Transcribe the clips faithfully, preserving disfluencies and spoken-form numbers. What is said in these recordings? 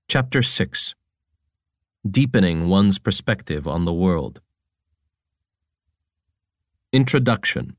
Chapter six. Deepening One's Perspective on the World. Introduction.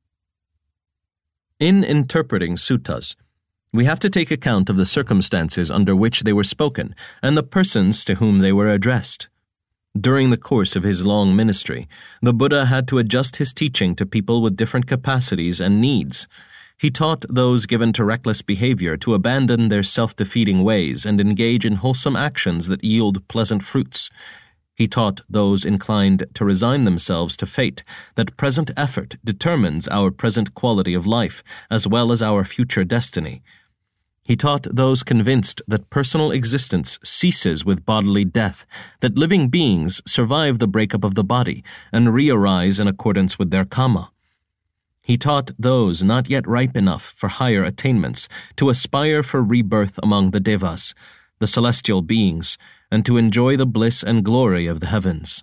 In interpreting suttas, we have to take account of the circumstances under which they were spoken and the persons to whom they were addressed. During the course of his long ministry, the Buddha had to adjust his teaching to people with different capacities and needs. He taught those given to reckless behavior to abandon their self-defeating ways and engage in wholesome actions that yield pleasant fruits. He taught those inclined to resign themselves to fate that present effort determines our present quality of life as well as our future destiny. He taught those convinced that personal existence ceases with bodily death, that living beings survive the breakup of the body and re-arise in accordance with their karma. He taught those not yet ripe enough for higher attainments to aspire for rebirth among the devas, the celestial beings, and to enjoy the bliss and glory of the heavens.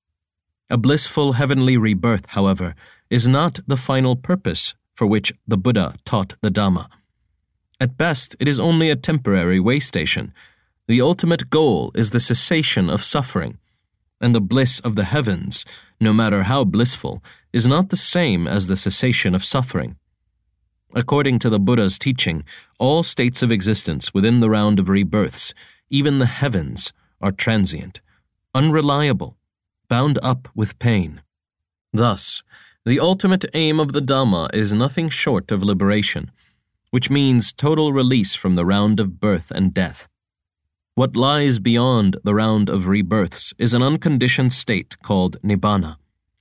A blissful heavenly rebirth, however, is not the final purpose for which the Buddha taught the Dhamma. At best, it is only a temporary way station. The ultimate goal is the cessation of suffering, and the bliss of the heavens, no matter how blissful, is not the same as the cessation of suffering. According to the Buddha's teaching, all states of existence within the round of rebirths, even the heavens, are transient, unreliable, bound up with pain. Thus, the ultimate aim of the Dhamma is nothing short of liberation, which means total release from the round of birth and death. What lies beyond the round of rebirths is an unconditioned state called Nibbana.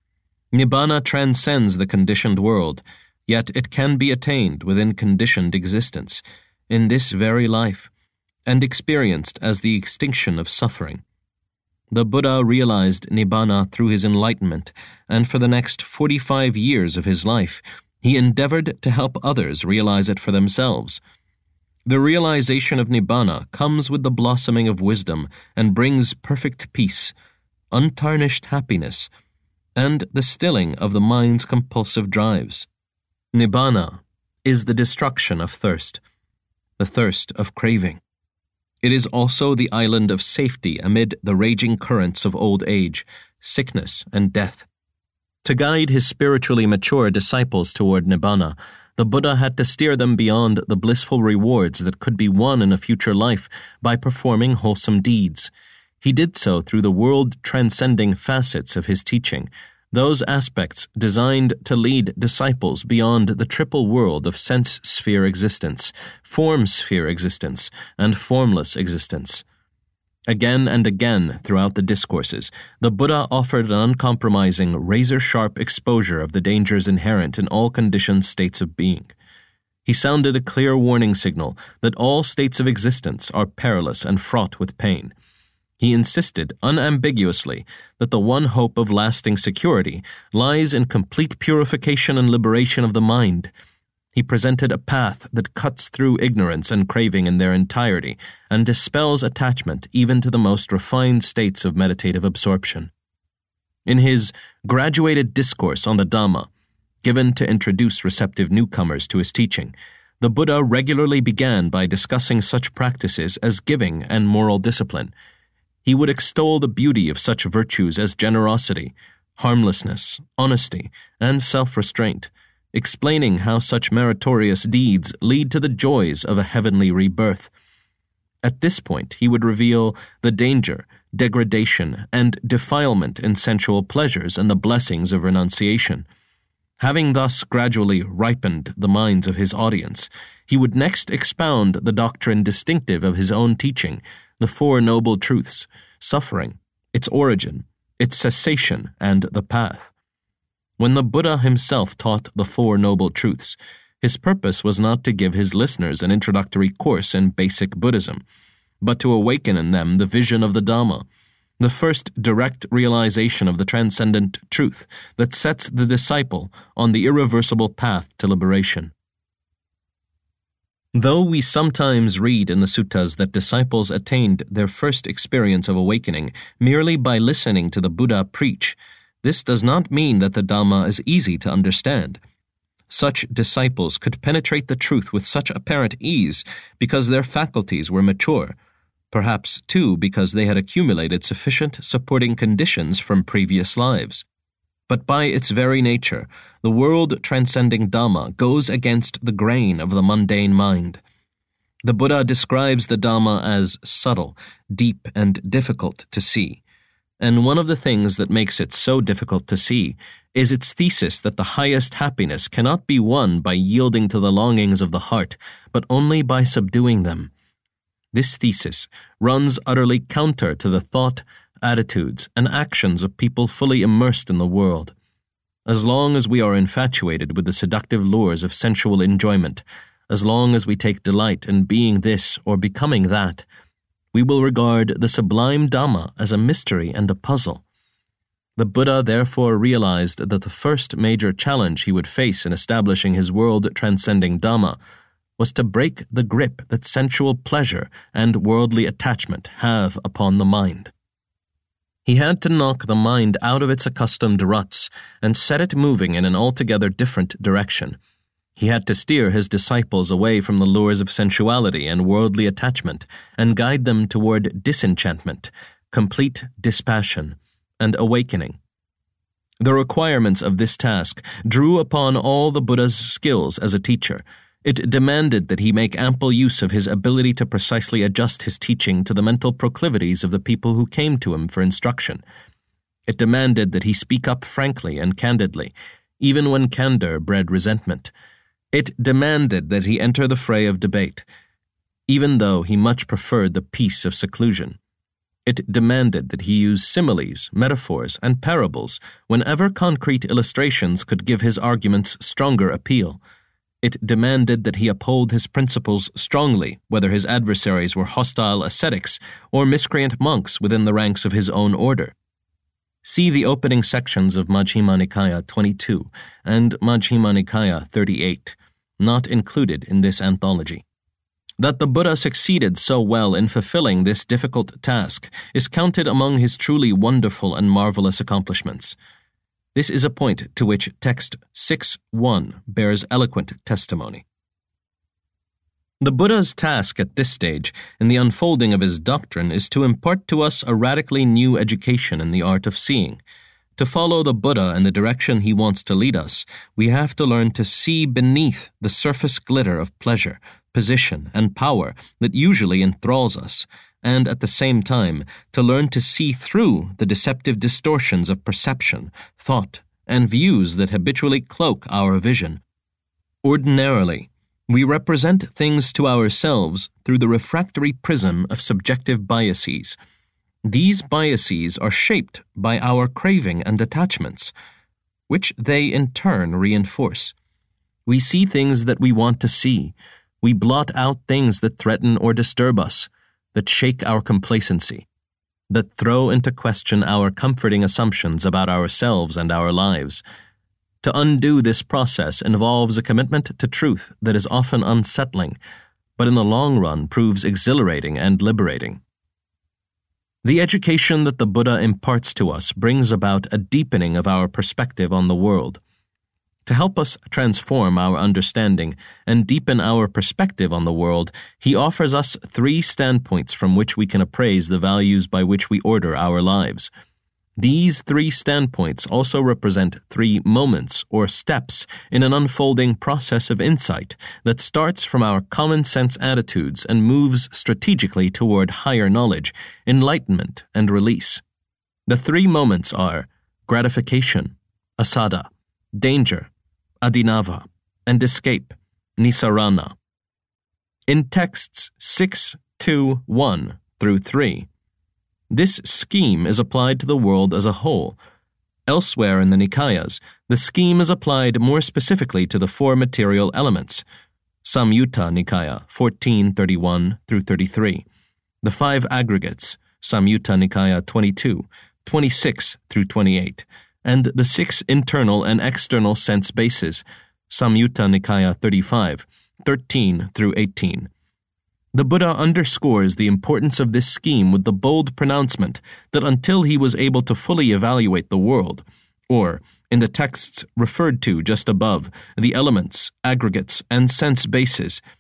Nibbana transcends the conditioned world, yet it can be attained within conditioned existence, in this very life, and experienced as the extinction of suffering. The Buddha realized Nibbana through his enlightenment, and for the next forty-five years of his life, he endeavored to help others realize it for themselves. The realization of Nibbana comes with the blossoming of wisdom and brings perfect peace, untarnished happiness, and the stilling of the mind's compulsive drives. Nibbana is the destruction of thirst, the thirst of craving. It is also the island of safety amid the raging currents of old age, sickness, and death. To guide his spiritually mature disciples toward Nibbana, the Buddha had to steer them beyond the blissful rewards that could be won in a future life by performing wholesome deeds. He did so through the world-transcending facets of his teaching, those aspects designed to lead disciples beyond the triple world of sense-sphere existence, form-sphere existence, and formless existence. Again and again throughout the discourses, the Buddha offered an uncompromising, razor-sharp exposure of the dangers inherent in all conditioned states of being. He sounded a clear warning signal that all states of existence are perilous and fraught with pain. He insisted unambiguously that the one hope of lasting security lies in complete purification and liberation of the mind. He presented a path that cuts through ignorance and craving in their entirety and dispels attachment even to the most refined states of meditative absorption. In his graduated discourse on the Dhamma, given to introduce receptive newcomers to his teaching, the Buddha regularly began by discussing such practices as giving and moral discipline. He would extol the beauty of such virtues as generosity, harmlessness, honesty, and self-restraint, explaining how such meritorious deeds lead to the joys of a heavenly rebirth. At this point, he would reveal the danger, degradation, and defilement in sensual pleasures and the blessings of renunciation. Having thus gradually ripened the minds of his audience, he would next expound the doctrine distinctive of his own teaching, the Four Noble Truths, suffering, its origin, its cessation, and the path. When the Buddha himself taught the Four Noble Truths, his purpose was not to give his listeners an introductory course in basic Buddhism, but to awaken in them the vision of the Dhamma, the first direct realization of the transcendent truth that sets the disciple on the irreversible path to liberation. Though we sometimes read in the suttas that disciples attained their first experience of awakening merely by listening to the Buddha preach, this does not mean that the Dhamma is easy to understand. Such disciples could penetrate the truth with such apparent ease because their faculties were mature, perhaps, too, because they had accumulated sufficient supporting conditions from previous lives. But by its very nature, the world-transcending Dhamma goes against the grain of the mundane mind. The Buddha describes the Dhamma as subtle, deep, and difficult to see. And one of the things that makes it so difficult to see is its thesis that the highest happiness cannot be won by yielding to the longings of the heart, but only by subduing them. This thesis runs utterly counter to the thought, attitudes, and actions of people fully immersed in the world. As long as we are infatuated with the seductive lures of sensual enjoyment, as long as we take delight in being this or becoming that, we will regard the sublime Dhamma as a mystery and a puzzle. The Buddha therefore realized that the first major challenge he would face in establishing his world-transcending Dhamma was to break the grip that sensual pleasure and worldly attachment have upon the mind. He had to knock the mind out of its accustomed ruts and set it moving in an altogether different direction. He had to steer his disciples away from the lures of sensuality and worldly attachment and guide them toward disenchantment, complete dispassion, and awakening. The requirements of this task drew upon all the Buddha's skills as a teacher. It demanded that he make ample use of his ability to precisely adjust his teaching to the mental proclivities of the people who came to him for instruction. It demanded that he speak up frankly and candidly, even when candor bred resentment. It demanded that he enter the fray of debate, even though he much preferred the peace of seclusion. It demanded that he use similes, metaphors, and parables whenever concrete illustrations could give his arguments stronger appeal. It demanded that he uphold his principles strongly, whether his adversaries were hostile ascetics or miscreant monks within the ranks of his own order. See the opening sections of Majjhima Nikaya twenty-two and Majjhima Nikaya thirty-eight, not included in this anthology. That the Buddha succeeded so well in fulfilling this difficult task is counted among his truly wonderful and marvelous accomplishments. This is a point to which text six one bears eloquent testimony. The Buddha's task at this stage in the unfolding of his doctrine is to impart to us a radically new education in the art of seeing. To follow the Buddha in the direction he wants to lead us, we have to learn to see beneath the surface glitter of pleasure, position, and power that usually enthralls us, and at the same time to learn to see through the deceptive distortions of perception, thought, and views that habitually cloak our vision. Ordinarily, we represent things to ourselves through the refractory prism of subjective biases. These biases are shaped by our craving and attachments, which they in turn reinforce. We see things that we want to see. We blot out things that threaten or disturb us, that shake our complacency, that throw into question our comforting assumptions about ourselves and our lives. To undo this process involves a commitment to truth that is often unsettling, but in the long run proves exhilarating and liberating. The education that the Buddha imparts to us brings about a deepening of our perspective on the world. To help us transform our understanding and deepen our perspective on the world, he offers us three standpoints from which we can appraise the values by which we order our lives. These three standpoints also represent three moments or steps in an unfolding process of insight that starts from our common sense attitudes and moves strategically toward higher knowledge, enlightenment, and release. The three moments are gratification, asada, danger, adinava, and escape, nisarana. In texts six, two, one through three, this scheme is applied to the world as a whole. Elsewhere in the Nikayas, the scheme is applied more specifically to the four material elements. Samyutta Nikaya fourteen thirty-one through thirty-three. The five aggregates, Samyutta Nikaya twenty-two, twenty-six through twenty-eight, and the six internal and external sense bases, Samyutta Nikaya thirty-five, thirteen through eighteen. The Buddha underscores the importance of this scheme with the bold pronouncement that until he was able to fully evaluate the world, or, in the texts referred to just above, the elements, aggregates, and sense bases,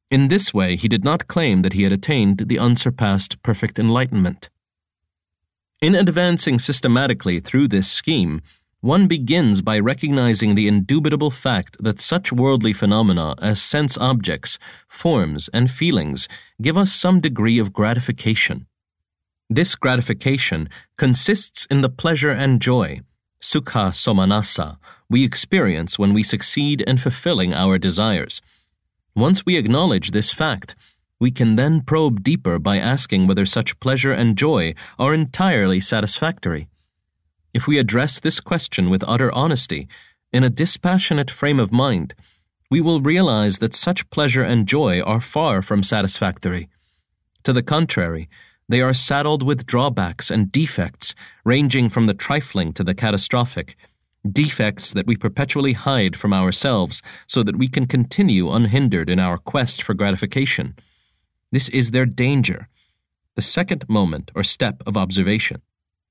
In this way, he did not claim that he had attained the unsurpassed perfect enlightenment. In advancing systematically through this scheme, one begins by recognizing the indubitable fact that such worldly phenomena as sense objects, forms, and feelings give us some degree of gratification. This gratification consists in the pleasure and joy, sukha somanasa, we experience when we succeed in fulfilling our desires. Once we acknowledge this fact, we can then probe deeper by asking whether such pleasure and joy are entirely satisfactory. If we address this question with utter honesty, in a dispassionate frame of mind, we will realize that such pleasure and joy are far from satisfactory. To the contrary, they are saddled with drawbacks and defects ranging from the trifling to the catastrophic, defects that we perpetually hide from ourselves so that we can continue unhindered in our quest for gratification. This is their danger, the second moment or step of observation.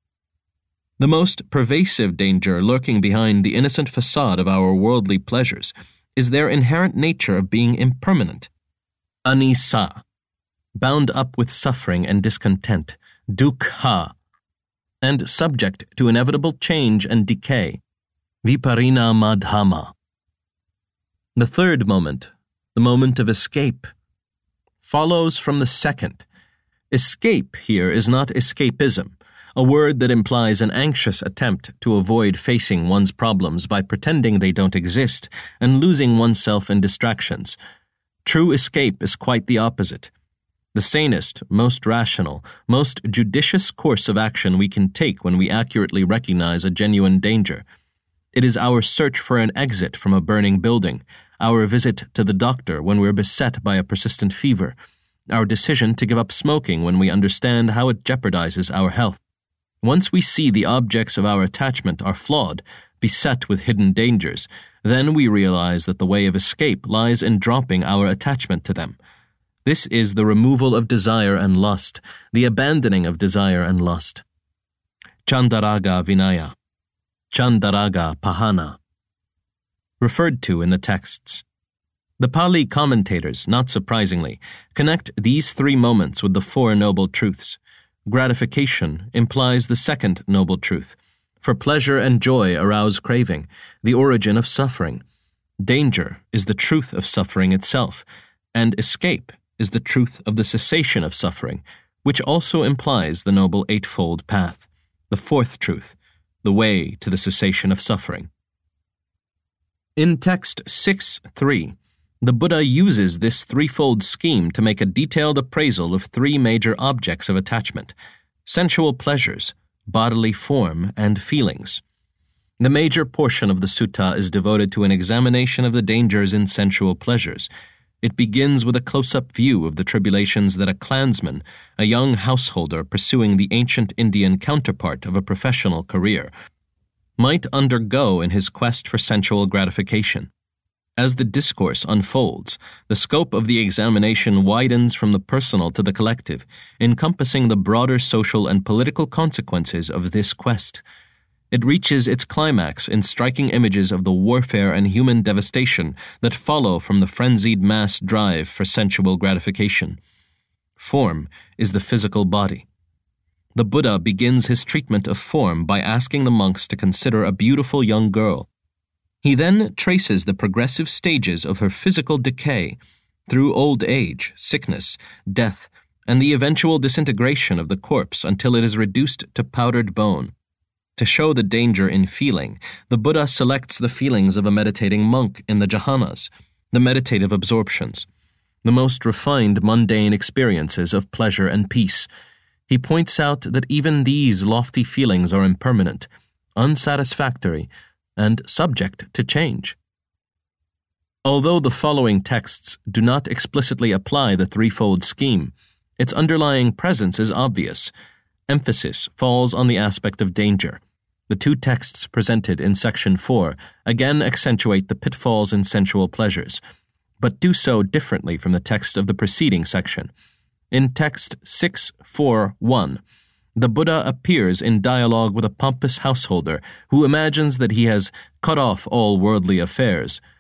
The most pervasive danger lurking behind the innocent facade of our worldly pleasures is their inherent nature of being impermanent. Anisa, bound up with suffering and discontent, dukha, and subject to inevitable change and decay, viparinamadhama. The third moment, the moment of escape, follows from the second. Escape here is not escapism, a word that implies an anxious attempt to avoid facing one's problems by pretending they don't exist and losing oneself in distractions. True escape is quite the opposite. The sanest, most rational, most judicious course of action we can take when we accurately recognize a genuine danger. It is our search for an exit from a burning building, our visit to the doctor when we're beset by a persistent fever, our decision to give up smoking when we understand how it jeopardizes our health. Once we see the objects of our attachment are flawed, beset with hidden dangers, then we realize that the way of escape lies in dropping our attachment to them. This is the removal of desire and lust, the abandoning of desire and lust. Chandaraga Vinaya, Chandaraga Pahana, referred to in the texts. The Pali commentators, not surprisingly, connect these three moments with the Four Noble Truths. Gratification implies the second noble truth, for pleasure and joy arouse craving, the origin of suffering. Danger is the truth of suffering itself, and escape is the truth of the cessation of suffering, which also implies the Noble Eightfold Path, the fourth truth, the way to the cessation of suffering. In text six three, the Buddha uses this threefold scheme to make a detailed appraisal of three major objects of attachment: sensual pleasures, bodily form, and feelings. The major portion of the sutta is devoted to an examination of the dangers in sensual pleasures. It begins with a close-up view of the tribulations that a clansman, a young householder pursuing the ancient Indian counterpart of a professional career, might undergo in his quest for sensual gratification. As the discourse unfolds, the scope of the examination widens from the personal to the collective, encompassing the broader social and political consequences of this quest. It reaches its climax in striking images of the warfare and human devastation that follow from the frenzied mass drive for sensual gratification. Form is the physical body. The Buddha begins his treatment of form by asking the monks to consider a beautiful young girl. He then traces the progressive stages of her physical decay through old age, sickness, death, and the eventual disintegration of the corpse until it is reduced to powdered bone. To show the danger in feeling, the Buddha selects the feelings of a meditating monk in the jhanas, the meditative absorptions, the most refined mundane experiences of pleasure and peace. He points out that even these lofty feelings are impermanent, unsatisfactory, and subject to change. Although the following texts do not explicitly apply the threefold scheme, its underlying presence is obvious. Emphasis falls on the aspect of danger. The two texts presented in section four again accentuate the pitfalls in sensual pleasures, but do so differently from the text of the preceding section. In text six four one, the Buddha appears in dialogue with a pompous householder who imagines that he has cut off all worldly affairs.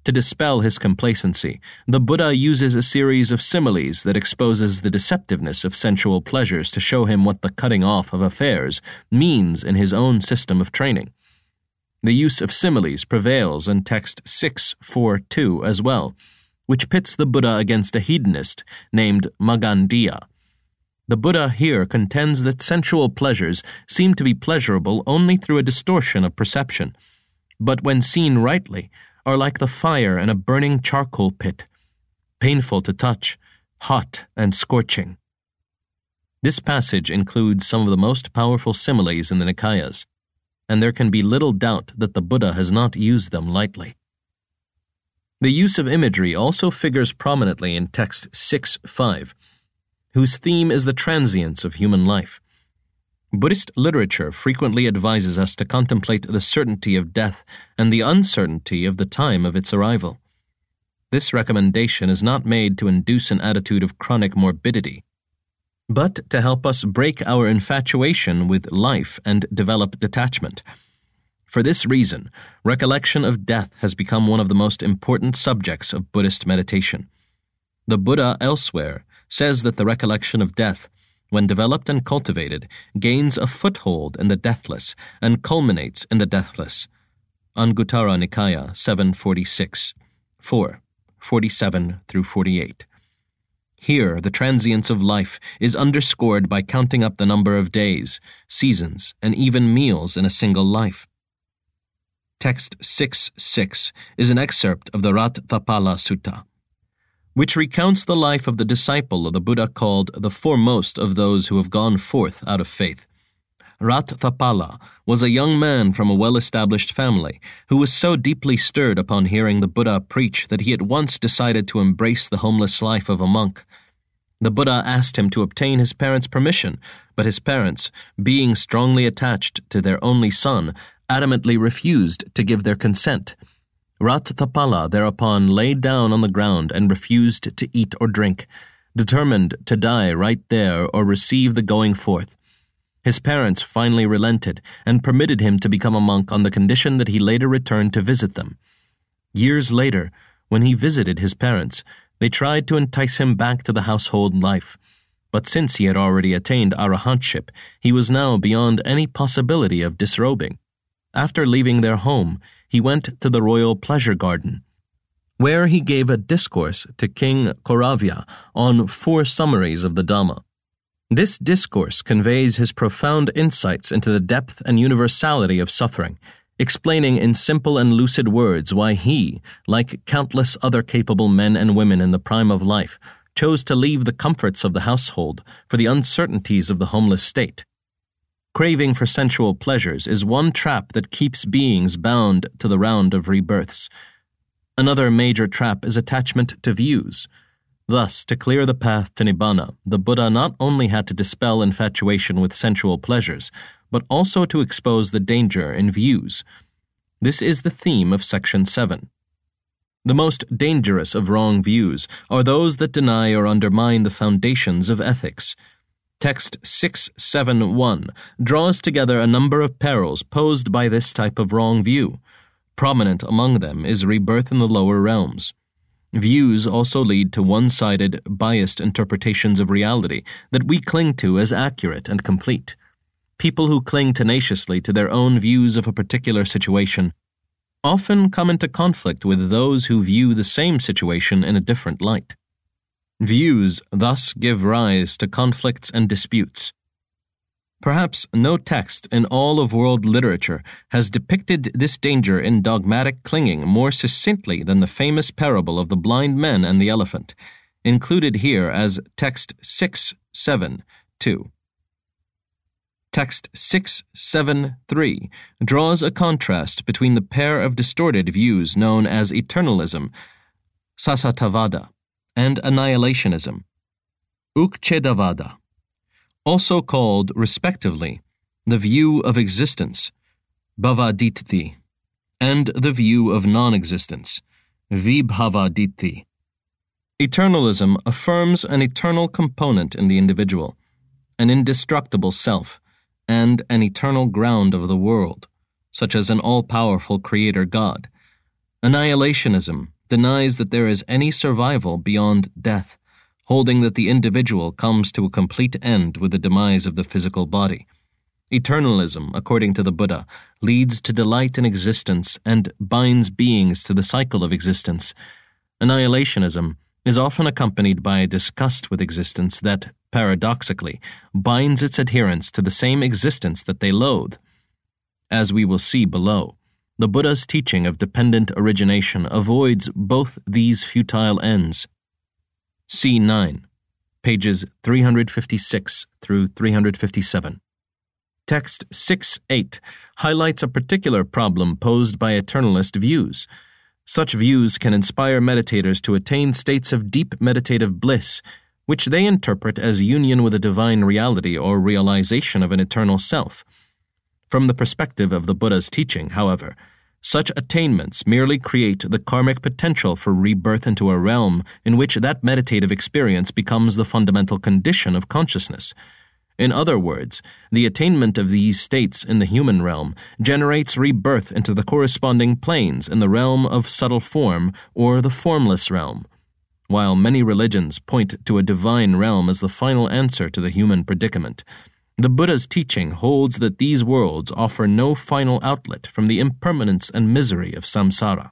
To dispel his complacency, the Buddha uses a series of similes that exposes the deceptiveness of sensual pleasures to show him what the cutting off of affairs means in his own system of training. The use of similes prevails in text six forty-two as well, which pits the Buddha against a hedonist named Magandiya. The Buddha here contends that sensual pleasures seem to be pleasurable only through a distortion of perception, but when seen rightly, are like the fire in a burning charcoal pit, painful to touch, hot and scorching. This passage includes some of the most powerful similes in the Nikayas, and there can be little doubt that the Buddha has not used them lightly. The use of imagery also figures prominently in text six five, whose theme is the transience of human life. Buddhist literature frequently advises us to contemplate the certainty of death and the uncertainty of the time of its arrival. This recommendation is not made to induce an attitude of chronic morbidity, but to help us break our infatuation with life and develop detachment. For this reason, recollection of death has become one of the most important subjects of Buddhist meditation. The Buddha elsewhere says that the recollection of death, when developed and cultivated, gains a foothold in the deathless and culminates in the deathless. Anguttara Nikaya seven forty-six, four forty-seven through forty-eight. Here, the transience of life is underscored by counting up the number of days, seasons, and even meals in a single life. Text six six is an excerpt of the Rattapala Sutta, which recounts the life of the disciple of the Buddha called the foremost of those who have gone forth out of faith. Rattapala was a young man from a well-established family who was so deeply stirred upon hearing the Buddha preach that he at once decided to embrace the homeless life of a monk. The Buddha asked him to obtain his parents' permission, but his parents, being strongly attached to their only son, adamantly refused to give their consent. Rattapala thereupon laid down on the ground and refused to eat or drink, determined to die right there or receive the going forth. His parents finally relented and permitted him to become a monk on the condition that he later returned to visit them. Years later, when he visited his parents, they tried to entice him back to the household life, but since he had already attained arahantship, he was now beyond any possibility of disrobing. After leaving their home, he went to the royal pleasure garden, where he gave a discourse to King Kauravya on four summaries of the Dhamma. This discourse conveys his profound insights into the depth and universality of suffering, explaining in simple and lucid words why he, like countless other capable men and women in the prime of life, chose to leave the comforts of the household for the uncertainties of the homeless state. Craving for sensual pleasures is one trap that keeps beings bound to the round of rebirths. Another major trap is attachment to views. Thus, to clear the path to Nibbana, the Buddha not only had to dispel infatuation with sensual pleasures, but also to expose the danger in views. This is the theme of section seven. The most dangerous of wrong views are those that deny or undermine the foundations of ethics. Text six seventy-one draws together a number of perils posed by this type of wrong view. Prominent among them is rebirth in the lower realms. Views also lead to one-sided, biased interpretations of reality that we cling to as accurate and complete. People who cling tenaciously to their own views of a particular situation often come into conflict with those who view the same situation in a different light. Views thus give rise to conflicts and disputes. Perhaps no text in all of world literature has depicted this danger in dogmatic clinging more succinctly than the famous parable of the blind men and the elephant, included here as text six seventy-two. Text six seventy-three draws a contrast between the pair of distorted views known as eternalism, Sasatavada, and annihilationism, Ukchedavada, also called, respectively, the view of existence, Bhavaditti, and the view of non-existence, Vibhavaditti. Eternalism affirms an eternal component in the individual, an indestructible self, and an eternal ground of the world, such as an all-powerful creator God. Annihilationism denies that there is any survival beyond death, holding that the individual comes to a complete end with the demise of the physical body. Eternalism, according to the Buddha, leads to delight in existence and binds beings to the cycle of existence. Annihilationism is often accompanied by a disgust with existence that, paradoxically, binds its adherents to the same existence that they loathe. As we will see below, the Buddha's teaching of dependent origination avoids both these futile ends. C nine, pages three fifty-six through three fifty-seven. Text six eight highlights a particular problem posed by eternalist views. Such views can inspire meditators to attain states of deep meditative bliss, which they interpret as union with a divine reality or realization of an eternal self. From the perspective of the Buddha's teaching, however, such attainments merely create the karmic potential for rebirth into a realm in which that meditative experience becomes the fundamental condition of consciousness. In other words, the attainment of these states in the human realm generates rebirth into the corresponding planes in the realm of subtle form or the formless realm. While many religions point to a divine realm as the final answer to the human predicament, the Buddha's teaching holds that these worlds offer no final outlet from the impermanence and misery of samsara.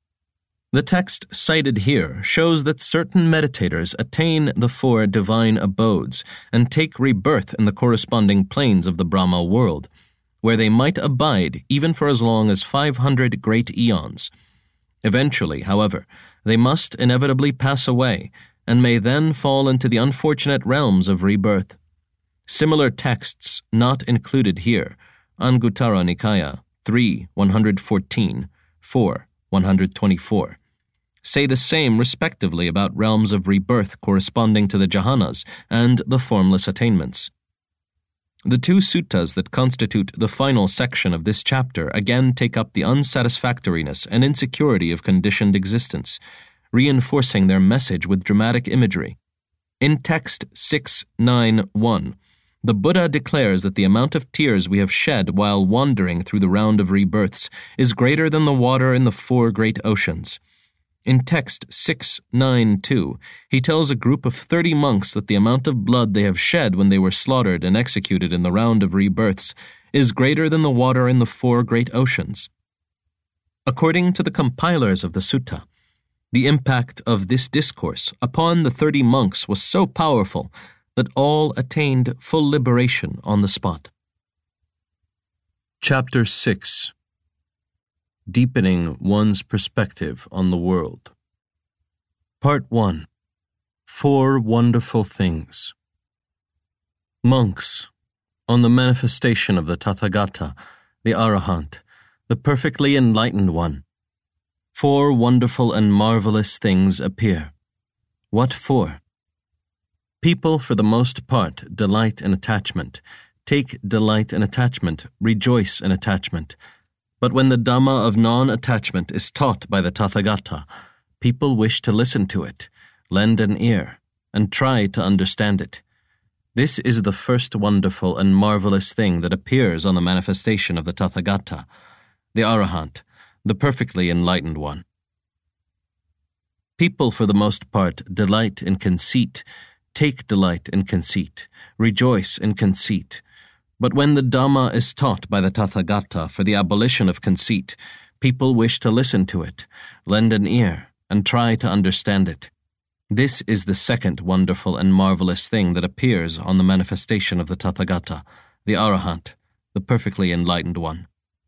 The text cited here shows that certain meditators attain the four divine abodes and take rebirth in the corresponding planes of the Brahma world, where they might abide even for as long as five hundred great eons. Eventually, however, they must inevitably pass away and may then fall into the unfortunate realms of rebirth. Similar texts not included here, Anguttara Nikaya three one fourteen, four one twenty-four, say the same respectively about realms of rebirth corresponding to the jhanas and the formless attainments. The two suttas that constitute the final section of this chapter again take up the unsatisfactoriness and insecurity of conditioned existence, reinforcing their message with dramatic imagery. In text six ninety-one, the Buddha declares that the amount of tears we have shed while wandering through the round of rebirths is greater than the water in the four great oceans. In text six ninety-two, he tells a group of thirty monks that the amount of blood they have shed when they were slaughtered and executed in the round of rebirths is greater than the water in the four great oceans. According to the compilers of the sutta, the impact of this discourse upon the thirty monks was so powerful that all attained full liberation on the spot. Chapter six. Deepening one's perspective on the world. Part one. Four Wonderful Things. Monks, on the manifestation of the Tathagata, the Arahant, the perfectly enlightened one, four wonderful and marvelous things appear. What for? People, for the most part, delight in attachment, take delight in attachment, rejoice in attachment. But when the Dhamma of non-attachment is taught by the Tathagata, people wish to listen to it, lend an ear, and try to understand it. This is the first wonderful and marvelous thing that appears on the manifestation of the Tathagata, the Arahant, the perfectly enlightened one. People, for the most part, delight in conceit, take delight in conceit, rejoice in conceit. But when the Dhamma is taught by the Tathagata for the abolition of conceit, people wish to listen to it, lend an ear, and try to understand it. This is the second wonderful and marvelous thing that appears on the manifestation of the Tathagata, the Arahant, the perfectly enlightened one.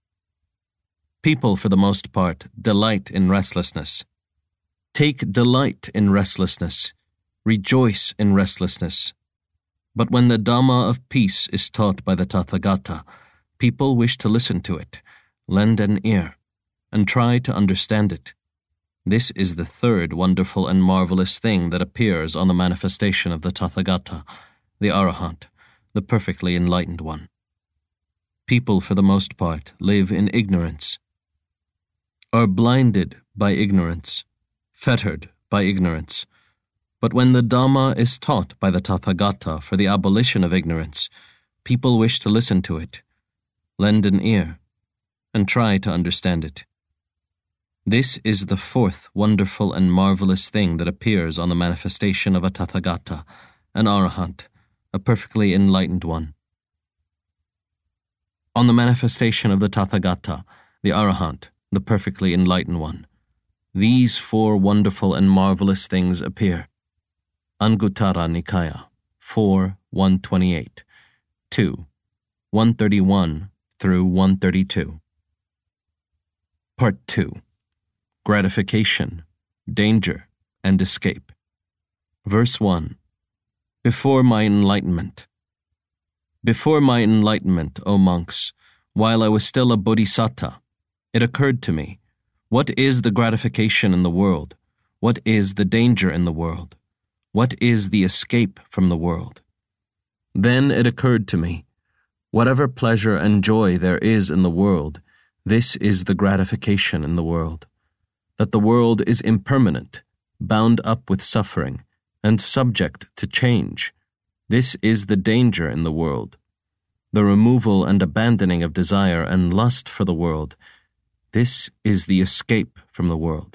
People, for the most part, delight in restlessness. Take delight in restlessness, rejoice in restlessness. But when the Dhamma of peace is taught by the Tathagata, people wish to listen to it, lend an ear, and try to understand it. This is the third wonderful and marvelous thing that appears on the manifestation of the Tathagata, the Arahant, the perfectly enlightened one. People, for the most part, live in ignorance, are blinded by ignorance, fettered by ignorance. But when the Dhamma is taught by the Tathagata for the abolition of ignorance, people wish to listen to it, lend an ear, and try to understand it. This is the fourth wonderful and marvelous thing that appears on the manifestation of a Tathagata, an Arahant, a perfectly enlightened one. On the manifestation of the Tathagata, the Arahant, the perfectly enlightened one, these four wonderful and marvelous things appear. Anguttara Nikaya, four, one twenty-eight, two, one thirty-one through one thirty-two. Part two. Gratification, Danger, and Escape. Verse one. Before my enlightenment. Before my enlightenment, O monks, while I was still a bodhisattva, it occurred to me, what is the gratification in the world? What is the danger in the world? What is the escape from the world? Then it occurred to me, whatever pleasure and joy there is in the world, this is the gratification in the world. That the world is impermanent, bound up with suffering, and subject to change. This is the danger in the world. The removal and abandoning of desire and lust for the world. This is the escape from the world.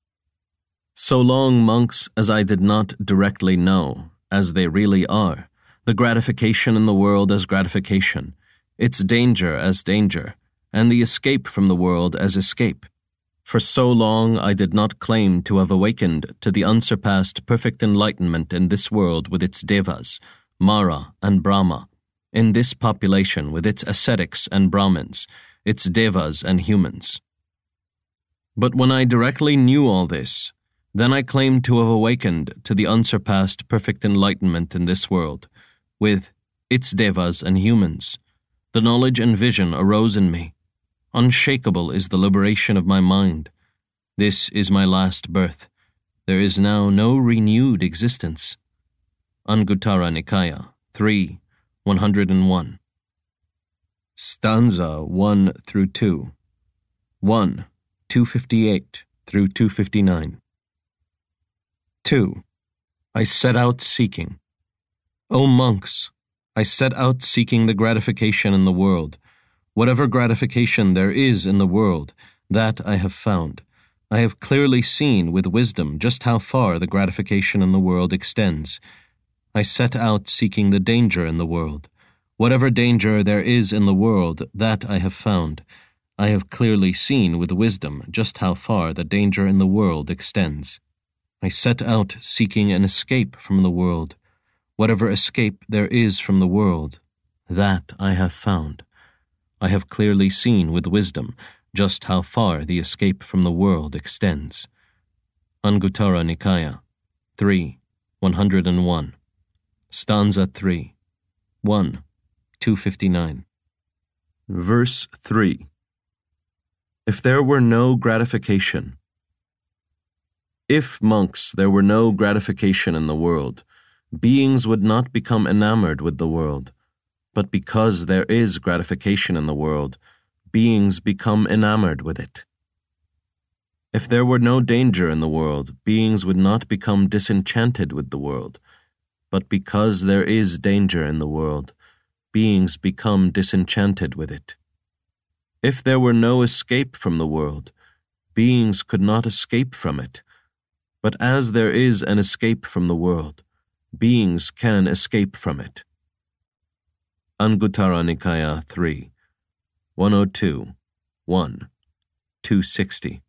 So long, monks, as I did not directly know, as they really are, the gratification in the world as gratification, its danger as danger, and the escape from the world as escape. For so long I did not claim to have awakened to the unsurpassed perfect enlightenment in this world with its devas, Mara and Brahma, in this population with its ascetics and Brahmins, its devas and humans. But when I directly knew all this, then I claimed to have awakened to the unsurpassed perfect enlightenment in this world, with its devas and humans. The knowledge and vision arose in me. Unshakable is the liberation of my mind. This is my last birth. There is now no renewed existence. Anguttara Nikaya, three, one hundred one. Stanza one through two. one, two fifty-eight through two fifty-nine. two. I set out seeking. O monks, I set out seeking the gratification in the world. Whatever gratification there is in the world, that I have found. I have clearly seen with wisdom just how far the gratification in the world extends. I set out seeking the danger in the world. Whatever danger there is in the world, that I have found. I have clearly seen with wisdom just how far the danger in the world extends. I set out seeking an escape from the world. Whatever escape there is from the world, that I have found. I have clearly seen with wisdom just how far the escape from the world extends. Anguttara Nikaya, three, one hundred one. Stanza three, one, two fifty-nine. Verse three. If there were no gratification. If, monks, there were no gratification in the world, beings would not become enamored with the world. But because there is gratification in the world, beings become enamored with it. If there were no danger in the world, beings would not become disenchanted with the world. But because there is danger in the world, beings become disenchanted with it. If there were no escape from the world, beings could not escape from it. But as there is an escape from the world, beings can escape from it. Anguttara Nikaya three, one oh two, one, two sixty.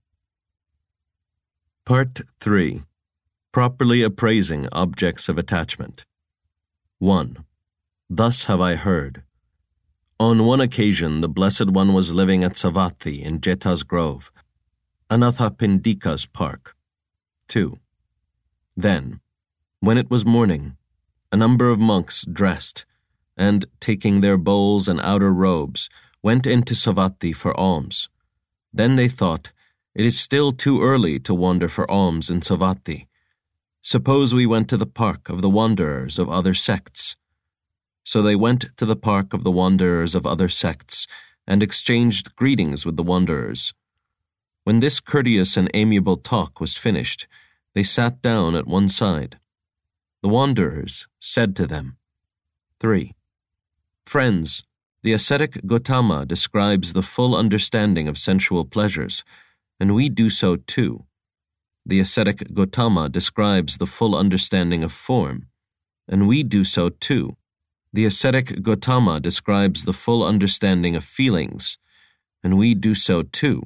Part three. Properly appraising objects of attachment. one. Thus have I heard. On one occasion the Blessed One was living at Savatthi in Jeta's Grove, Anathapindika's park. two. Then, when it was morning, a number of monks dressed, and, taking their bowls and outer robes, went into Savatthi for alms. Then they thought, it is still too early to wander for alms in Savatthi. Suppose we went to the park of the wanderers of other sects. So they went to the park of the wanderers of other sects, and exchanged greetings with the wanderers. When this courteous and amiable talk was finished, they sat down at one side. The wanderers said to them, three. Friends, the ascetic Gautama describes the full understanding of sensual pleasures, and we do so too. The ascetic Gautama describes the full understanding of form, and we do so too. The ascetic Gautama describes the full understanding of feelings, and we do so too.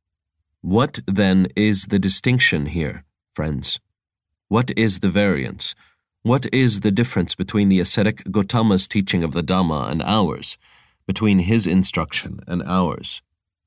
What, then, is the distinction here, friends? What is the variance? What is the difference between the ascetic Gautama's teaching of the Dhamma and ours, between his instruction and ours?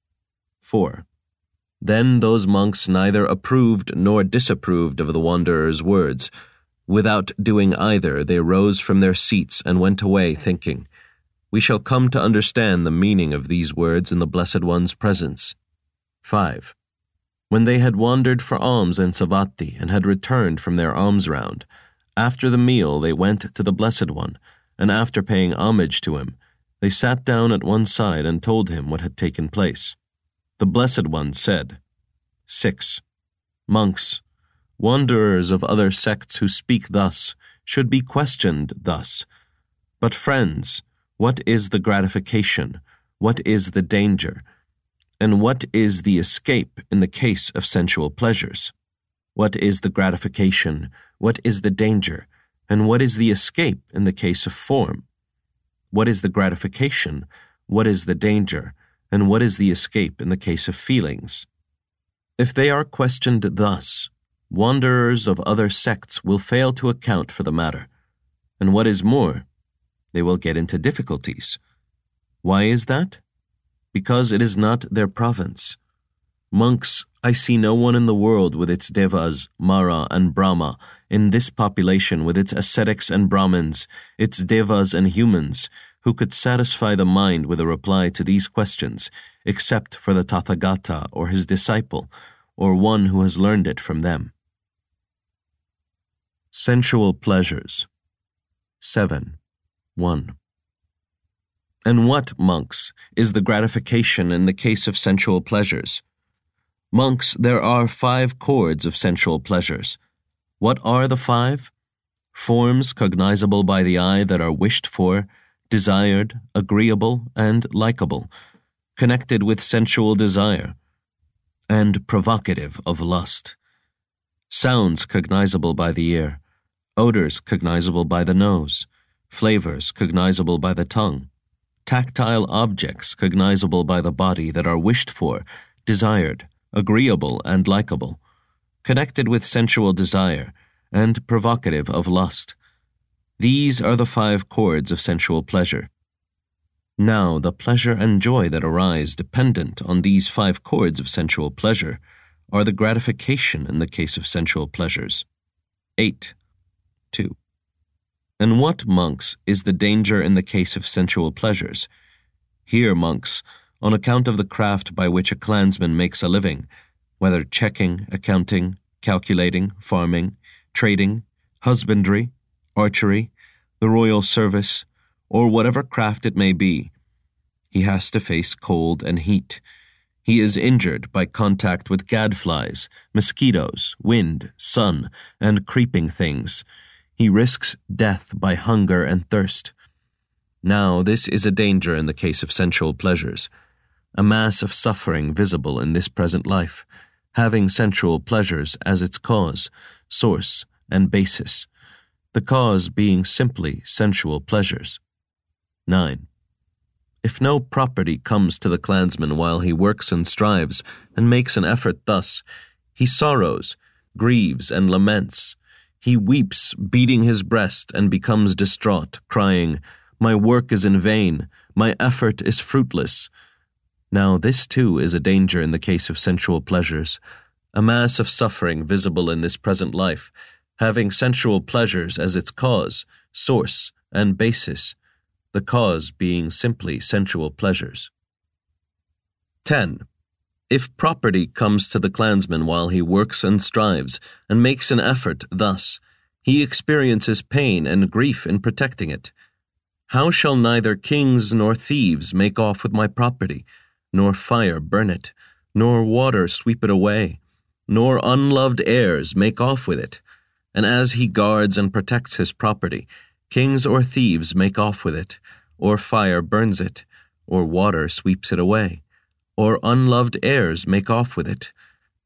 four. Then those monks neither approved nor disapproved of the wanderer's words. Without doing either, they rose from their seats and went away, thinking, "We shall come to understand the meaning of these words in the Blessed One's presence." five. When they had wandered for alms in Savatthi and had returned from their alms round, after the meal they went to the Blessed One, and after paying homage to him, they sat down at one side and told him what had taken place. The Blessed One said, six. Monks, wanderers of other sects who speak thus should be questioned thus. But friends, what is the gratification? What is the danger? And what is the escape in the case of sensual pleasures? What is the gratification? What is the danger? And what is the escape in the case of form? What is the gratification? What is the danger? And what is the escape in the case of feelings? If they are questioned thus, wanderers of other sects will fail to account for the matter, and what is more, they will get into difficulties. Why is that? Because it is not their province. Monks, I see no one in the world with its devas, Mara, and Brahma, in this population with its ascetics and Brahmins, its devas and humans, who could satisfy the mind with a reply to these questions, except for the Tathagata or his disciple, or one who has learned it from them. Sensual pleasures. seven. one. And what, monks, is the gratification in the case of sensual pleasures? Monks, there are five chords of sensual pleasures. What are the five? Forms cognizable by the eye that are wished for, desired, agreeable, and likable, connected with sensual desire, and provocative of lust. Sounds cognizable by the ear, odors cognizable by the nose, flavors cognizable by the tongue, tactile objects cognizable by the body that are wished for, desired, agreeable, and likable, connected with sensual desire, and provocative of lust. These are the five chords of sensual pleasure. Now, the pleasure and joy that arise dependent on these five chords of sensual pleasure are the gratification in the case of sensual pleasures. eight. two. And what, monks, is the danger in the case of sensual pleasures? Here, monks, on account of the craft by which a clansman makes a living, whether checking, accounting, calculating, farming, trading, husbandry, archery, the royal service, or whatever craft it may be, he has to face cold and heat. He is injured by contact with gadflies, mosquitoes, wind, sun, and creeping things. He risks death by hunger and thirst. Now, this is a danger in the case of sensual pleasures, a mass of suffering visible in this present life, having sensual pleasures as its cause, source, and basis, the cause being simply sensual pleasures. nine. If no property comes to the clansman while he works and strives and makes an effort thus, he sorrows, grieves, and laments. He weeps, beating his breast, and becomes distraught, crying, "My work is in vain, my effort is fruitless." Now this too is a danger in the case of sensual pleasures, a mass of suffering visible in this present life, having sensual pleasures as its cause, source, and basis, the cause being simply sensual pleasures. ten. If property comes to the clansman while he works and strives, and makes an effort thus, he experiences pain and grief in protecting it. How shall neither kings nor thieves make off with my property, nor fire burn it, nor water sweep it away, nor unloved heirs make off with it? And as he guards and protects his property, kings or thieves make off with it, or fire burns it, or water sweeps it away, or unloved heirs make off with it,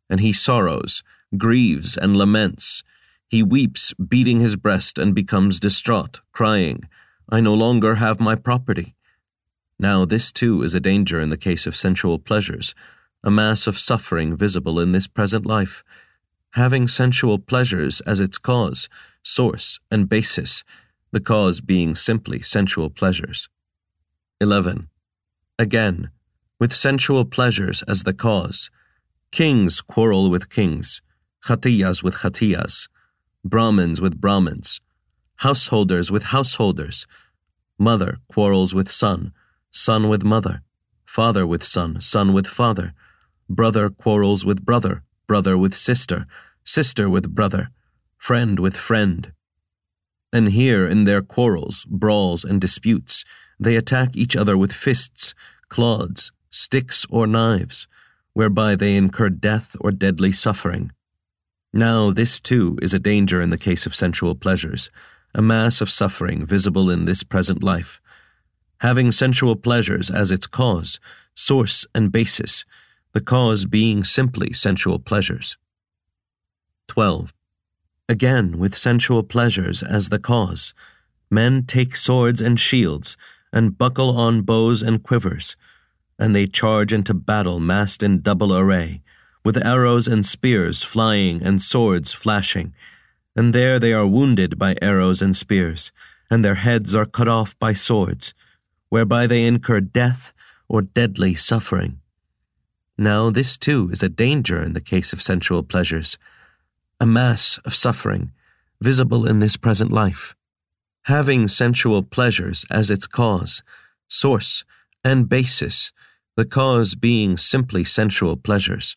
and he sorrows, grieves, and laments. He weeps, beating his breast, and becomes distraught, crying, I no longer have my property. Now this too is a danger in the case of sensual pleasures, a mass of suffering visible in this present life, having sensual pleasures as its cause, source, and basis, the cause being simply sensual pleasures. eleven. Again, with sensual pleasures as the cause, kings quarrel with kings, khatiyas with khatiyas, Brahmins with Brahmins, householders with householders, mother quarrels with son, son with mother, father with son, son with father, brother quarrels with brother, brother with sister, sister with brother, friend with friend. And here in their quarrels, brawls, and disputes, they attack each other with fists, clods, sticks, or knives, whereby they incur death or deadly suffering. Now this too is a danger in the case of sensual pleasures, a mass of suffering visible in this present life, having sensual pleasures as its cause, source, and basis, the cause being simply sensual pleasures. twelve. Again, with sensual pleasures as the cause, men take swords and shields, and buckle on bows and quivers, and they charge into battle massed in double array, with arrows and spears flying and swords flashing, and there they are wounded by arrows and spears, and their heads are cut off by swords, whereby they incur death or deadly suffering. Now this too is a danger in the case of sensual pleasures, a mass of suffering visible in this present life, having sensual pleasures as its cause, source, and basis, the cause being simply sensual pleasures.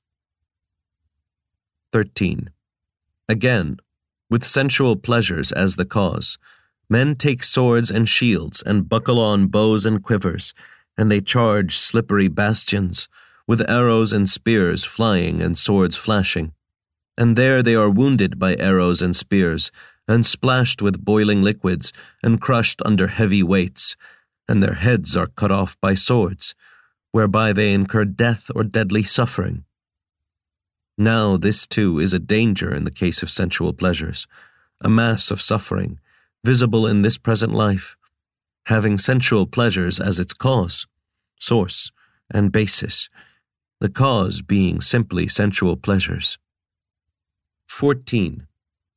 thirteen. Again, with sensual pleasures as the cause, men take swords and shields and buckle on bows and quivers, and they charge slippery bastions, with arrows and spears flying and swords flashing. And there they are wounded by arrows and spears, and splashed with boiling liquids, and crushed under heavy weights, and their heads are cut off by swords, whereby they incur death or deadly suffering. Now this too is a danger in the case of sensual pleasures, a mass of suffering, visible in this present life, having sensual pleasures as its cause, source, and basis, the cause being simply sensual pleasures. fourteen.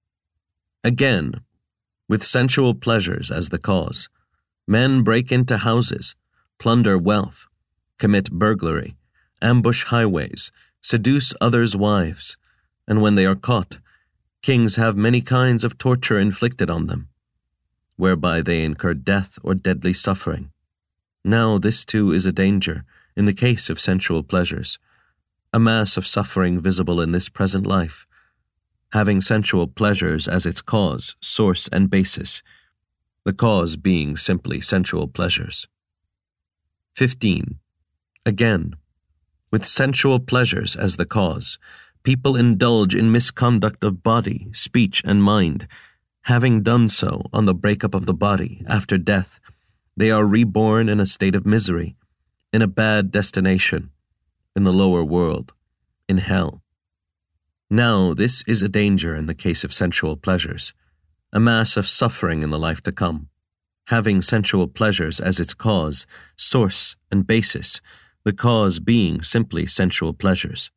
Again, with sensual pleasures as the cause, men break into houses, plunder wealth, commit burglary, ambush highways, seduce others' wives, and when they are caught, kings have many kinds of torture inflicted on them, whereby they incur death or deadly suffering. Now this too is a danger in the case of sensual pleasures, a mass of suffering visible in this present life, having sensual pleasures as its cause, source, and basis, the cause being simply sensual pleasures. fifteen. Again, with sensual pleasures as the cause, people indulge in misconduct of body, speech, and mind. Having done so on the breakup of the body after death, they are reborn in a state of misery, in a bad destination, in the lower world, in hell. Now this is a danger in the case of sensual pleasures, a mass of suffering in the life to come, having sensual pleasures as its cause, source, and basis, the cause being simply sensual pleasures.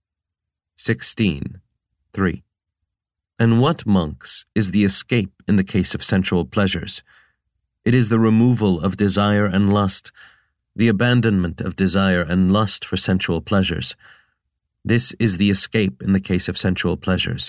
sixteen. three. And what, monks, is the escape in the case of sensual pleasures? It is the removal of desire and lust, the abandonment of desire and lust for sensual pleasures. This is the escape in the case of sensual pleasures.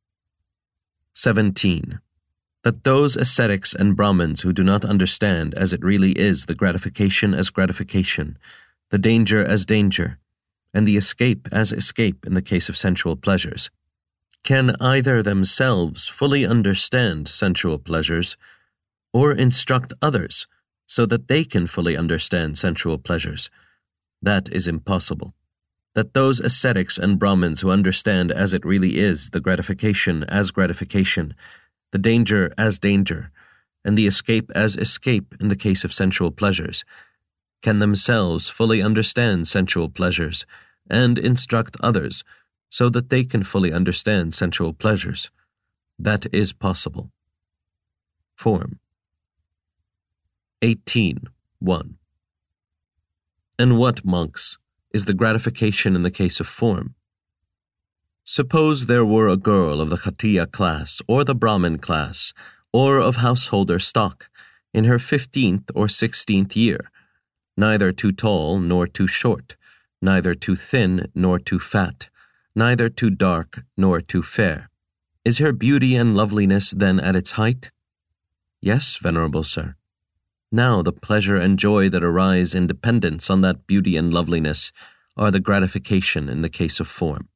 seventeen. That those ascetics and Brahmins who do not understand as it really is the gratification as gratification, the danger as danger, and the escape as escape in the case of sensual pleasures, can either themselves fully understand sensual pleasures or instruct others so that they can fully understand sensual pleasures. That is impossible. That those ascetics and Brahmins who understand as it really is the gratification as gratification, the danger as danger, and the escape as escape in the case of sensual pleasures, can themselves fully understand sensual pleasures and instruct others so that they can fully understand sensual pleasures. That is possible. Form. eighteen. one. And what, monks, is the gratification in the case of form? Suppose there were a girl of the Khattiya class, or the Brahmin class, or of householder stock, in her fifteenth or sixteenth year, neither too tall nor too short, neither too thin nor too fat, neither too dark nor too fair. Is her beauty and loveliness then at its height? Yes, venerable sir. Now the pleasure and joy that arise in dependence on that beauty and loveliness are the gratification in the case of form.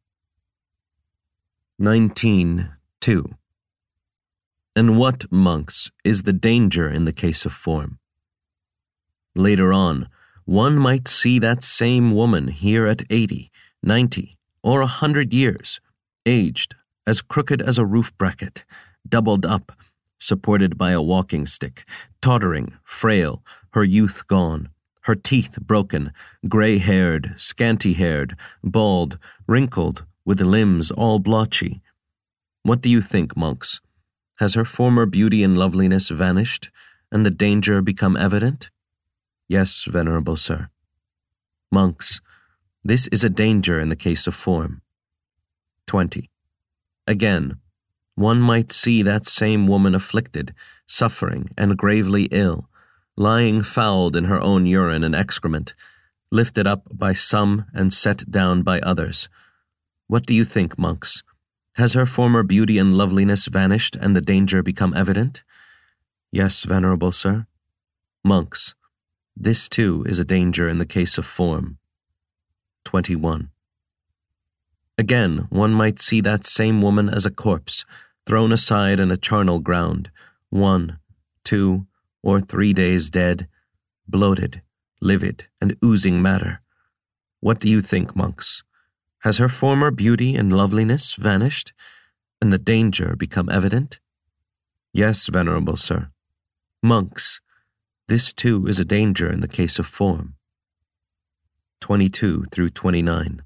nineteen. two. And what, monks, is the danger in the case of form? Later on, one might see that same woman here at eighty, ninety, or a hundred years, aged, as crooked as a roof bracket, doubled up, supported by a walking stick, tottering, frail, her youth gone, her teeth broken, gray-haired, scanty-haired, bald, wrinkled, with limbs all blotchy. What do you think, monks? Has her former beauty and loveliness vanished, and the danger become evident? Yes, venerable sir. Monks, this is a danger in the case of form. twenty. Again, one might see that same woman afflicted, suffering, and gravely ill, lying fouled in her own urine and excrement, lifted up by some and set down by others. What do you think, monks? Has her former beauty and loveliness vanished and the danger become evident? Yes, venerable sir. Monks, this too is a danger in the case of form. twenty-one. Again, one might see that same woman as a corpse, thrown aside in a charnel ground, one, two, or three days dead, bloated, livid, and oozing matter. What do you think, monks? Has her former beauty and loveliness vanished, and the danger become evident? Yes, venerable sir. Monks, this too is a danger in the case of form. twenty-two through twenty-nine.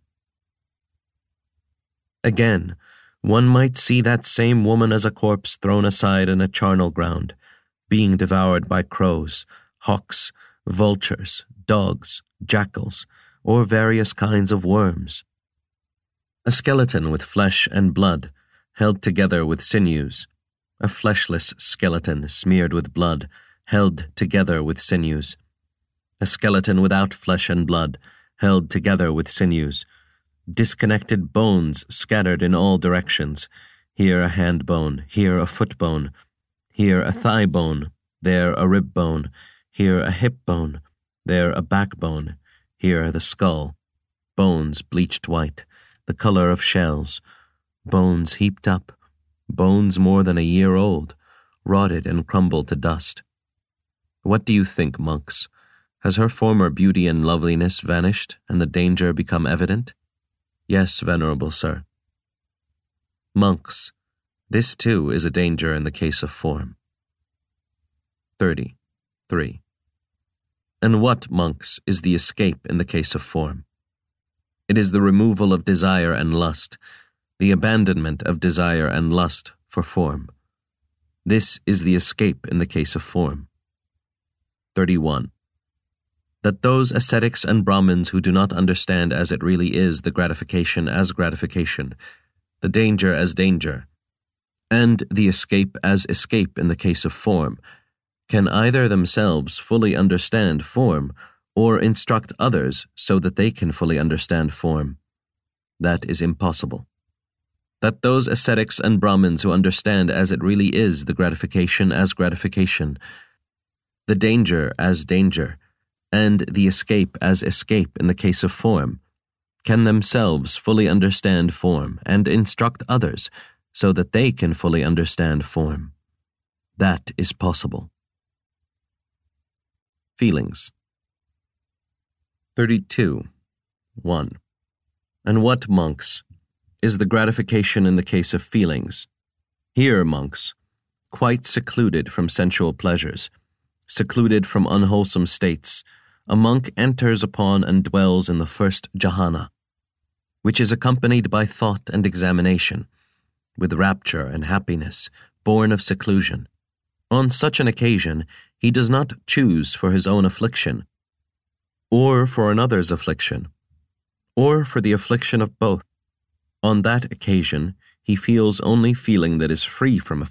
Again, one might see that same woman as a corpse thrown aside in a charnel ground, being devoured by crows, hawks, vultures, dogs, jackals, or various kinds of worms. A skeleton with flesh and blood, held together with sinews, a fleshless skeleton smeared with blood, held together with sinews, a skeleton without flesh and blood, held together with sinews, disconnected bones scattered in all directions, here a hand bone, here a foot bone, here a thigh bone, there a rib bone, here a hip bone, there a backbone, here the skull, bones bleached white, the color of shells, bones heaped up, bones more than a year old, rotted and crumbled to dust. What do you think, monks? Has her former beauty and loveliness vanished, and the danger become evident? Yes, venerable sir. Monks, this too is a danger in the case of form. thirty. three. And what, monks, is the escape in the case of form? It is the removal of desire and lust, the abandonment of desire and lust for form. This is the escape in the case of form. thirty-one. That those ascetics and Brahmins who do not understand as it really is the gratification as gratification, the danger as danger, and the escape as escape in the case of form, can either themselves fully understand form or instruct others so that they can fully understand form. That is impossible. That those ascetics and Brahmins who understand as it really is the gratification as gratification, the danger as danger, and the escape as escape in the case of form, can themselves fully understand form and instruct others so that they can fully understand form. That is possible. Feelings. thirty-two. one. And what, monks, is the gratification in the case of feelings? Here, monks, quite secluded from sensual pleasures, secluded from unwholesome states, a monk enters upon and dwells in the first jhana. which is accompanied by thought and examination, with rapture and happiness, born of seclusion. On such an occasion, he does not choose for his own affliction, or for another's affliction, or for the affliction of both. On that occasion, he feels only feeling that is free from affliction.